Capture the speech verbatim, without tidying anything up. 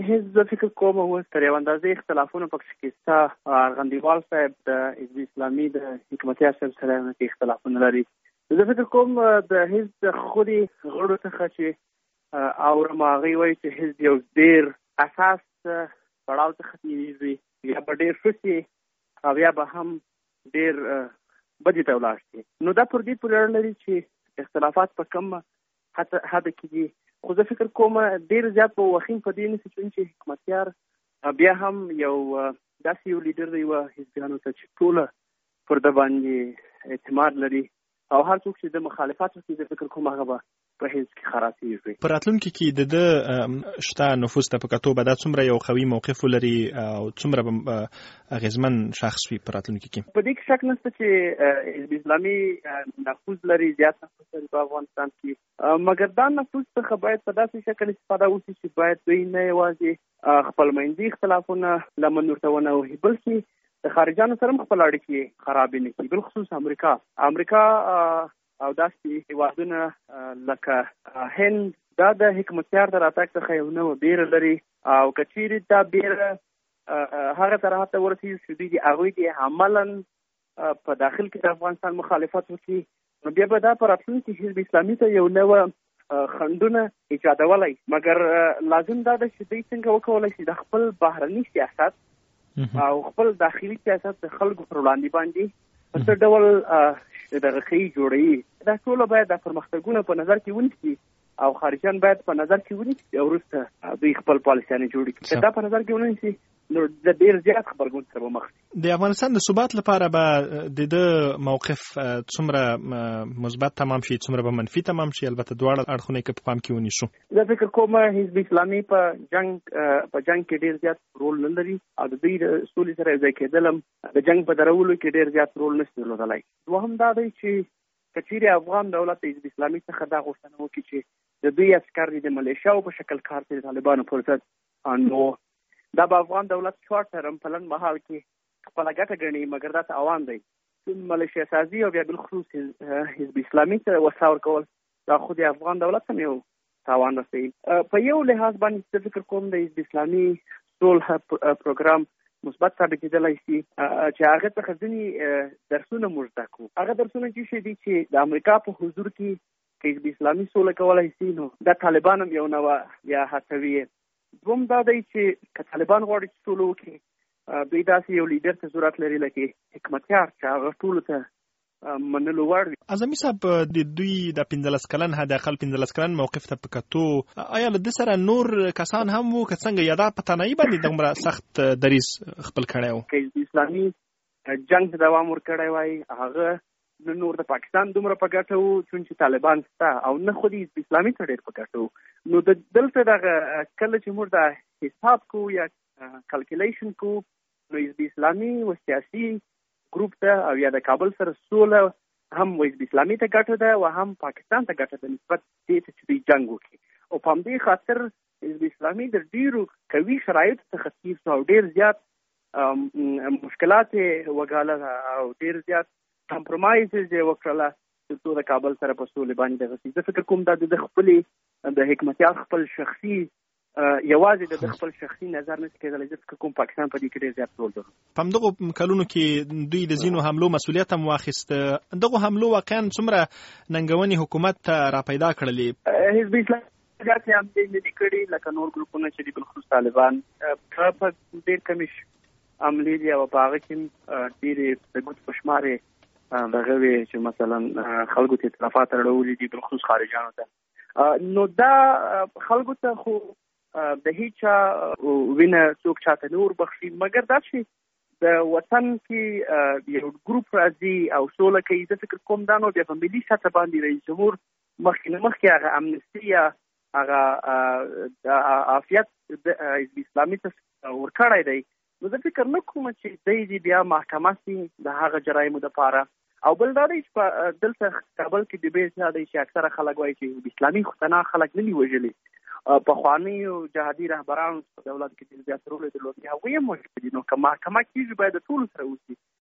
حزب فکر کوم اوس تر یو اندازې اختلافونه پکې شته. ارغندیوال صاحب د حزب اسلامي د حکمتیار صاحب سره اختلافونه لري. زه فکر کوم د حزب خودي غړو څخه چې اورم هغوی وایي چې حزب یو ډېر اساس پړاو څخه تېرېږي، یا به ډېر ښه شي او یا به هم ډېر بدې ته ولاړ شي. نو دا پر دې پورې اړه لري چې اختلافات په کوم حد کې دي. خو زه فکر کوم ډېر زیات په وخیم په دې نشي چې حکمتیار بیا هم یو داسې یو لیډر دی و حزبیانو ته چې ټوله پر ده باندې اعتماد لري او هر څوک چې د مخالفت وکړي زه فکر کوم هغه به په حزب کې خراسېږي. په راتلونکي کې د ده شته نفوذ ته په کتو به دا څومره یو قوي موقف ولري او څومره به اغېزمن شخص وي په راتلونکي کې؟ په دې کې شک نشته چې حزب اسلامي نفوذ لري، زیات نفوذ لري په افغانستان کې، مګر دا نفوذ څخه باید په داسې شکل استفاده وشي چې باید دوی نه یوازې خپلمنځي اختلافونه لمن ورته ونه وهي، بلکې د خارجانو سره هم خپل اړیکې خرابې نه کړي، بالخصوص امریکا امریکا او داسې هېوادونه لکه هند دا د حکمتیار د راتګ څخه یو نوې بیره لري او که چیرې دا بیره هغه طرح ته ورسېږي چې دوی د هغوی د عملاً په داخل کې د افغانستان مخالفت وکړي، نو بیا به دا په راتلونکي حزب اسلامي ته یو نوه خنډونه ایجادولی. مګر لازم دا ده چې دوی څنګه وکولی شي د خپل بهرني سیاست او خپل داخلي سیاست د خلکو پر وړاندې باندې په څه ډول دغه ښې جوړوي. دا ټوله باید د پرمختګونه په نظر کې ونیسي او خارجیان باید په نظر کې ونیسي او وروسته دوی خپل پالیسیانې جوړې کړي. که دا په نظر کې ونیسي نو د ډېر زیات خبرګون سره به مخ شي. د افغانستان د ثبات لپاره به د ده موقف څومره مثبت تمام شي څومره به منفي تمام شي؟ البته دواړه اړخونه یې که په پام کې ونیسو. زه فکر کوم حزب اسلامي په جنګ په جنګ کې ډېر زیات رول نه لري او د دوی د سولې سره یوځای کېدل هم د جنګ په درولو کې ډېر زیات رول نشي درلودلی. دوهم دا دی چې که چیرې افغان دولت د حزب اسلامي څخه دا غوښتنه وکړي چې د دوی عسکر د ملیشیاو په شکل کار کوي د طالبانو پر ضد، نو دا به افغان دولت شارټ ټرم په لنډ مهال کې خپله ګټه ګڼي، مګر دا تاوان دی. ملیشیا سازي او بیا بالخصوص حزب اسلامي ته وسله ورکول دا خو د افغان دولت هم یو تاوان رسوي. په یو لحاظ باندې زه فکر کوم د حزب اسلامي صلح پروګرام مثبت ثابتېدلی شي چې هغه څخه ځینې درسونه موږ زده کړو. هغه درسونه چې شي دي چې د امریکا په حضور کې که حزب اسلامي سوله کولی شي نو دا طالبان هم یو نوه یا هڅوي. دوم دا دی چې که طالبان غواړي چې سوله وکړي دوی داسې یو لیډر ته ضرورت لري لکه حکمتیار چې هغه ټولو ته منلو وړ وي. اعظمي صاحب د دوی د پنځلس کلن حداقل پنځلس کلن موقف ته په کتو آیا له ده سره نور کسان هم وو که څنګه، یا دا په تنهایي باندې دومره سخت دریځ خپل کړی و؟ که حزب اسلامي جنګ ته دوام ورکړی وای هغه نه نور د پاکستان دومره په ګټه وو چون چې طالبان شته او نه خو د حزب اسلامي ته ډېر په ګټه وو. نو د دلته دغه کله چې موږ دا حساب کوو یا کلکولیشن کوو نو حزب اسلامي و سیاسي ګروپ ته او یا د کابل سره سوله هم حزب اسلامي ته ګټه ده او هم پاکستان ته ګټه ده نسبت دې ته چې دوی جنګ وکړي. او په همدې خاطر حزب اسلامي د ډېرو قوي شرایطو څخه تېر شو او ډېر زیات مشکلات یې وګاله او ډېر زیات کمپرومایزز یې وکړله تر څو د کابل سره په سولې باندې دغه شي. زه فکر کوم دا د خپلې د حکمتیار خپل شخصي یوازې د خپل شخصي نظر نه کېدلی. زه فکر کوم پاکستان په دې کې ډېر زیات رول درلود. په همدغو کلونو کې دوی د ځینو حملو مسؤلیت هم واخیسته. دغو حملو واقعا څومره ننګونې حکومت ته راپیدا کړلې؟ حزب اسلامي زیاتې حملې نه دي کړي لکه نور ګروپونه چې دي بالخصوص طالبان په ډېر کمې حملې دي او په هغه کې ډېرې د ګوت په شمار یې دغه وی چې مثلا خلکو ته اطرافات اړولي دي بالخصوص خارجانو ته. نو دا خلکو ته خو د هیچا وینه څوک چاته نه وربخښي، مګر دا چې د وطن کې یو ګروپ راځي او سوله کوي زه فکر کوم دا نو بیا په ملي سطح باندې رئیس جمهور مخکې نه مخکې هغه امنستي یا هغه عافیت د حزب اسلامي ته ورکړی دی. نو زه فکر نه کوم چې دی دې بیا محکمه سي د هغه جرایمو دپاره. او بل دا دی چې په دلته کابل کې ډیبیټ دا دی چې اکثره خلک وایي چې حزب اسلامي خطرناک خلک نه دي وژلي. پخوانیو جهادي رهبرانو په دولت کې ډېر زیات رول یې درلود، هغوی هم وژلي دي. نو که محکمه کېږي باید د ټولو سره وشي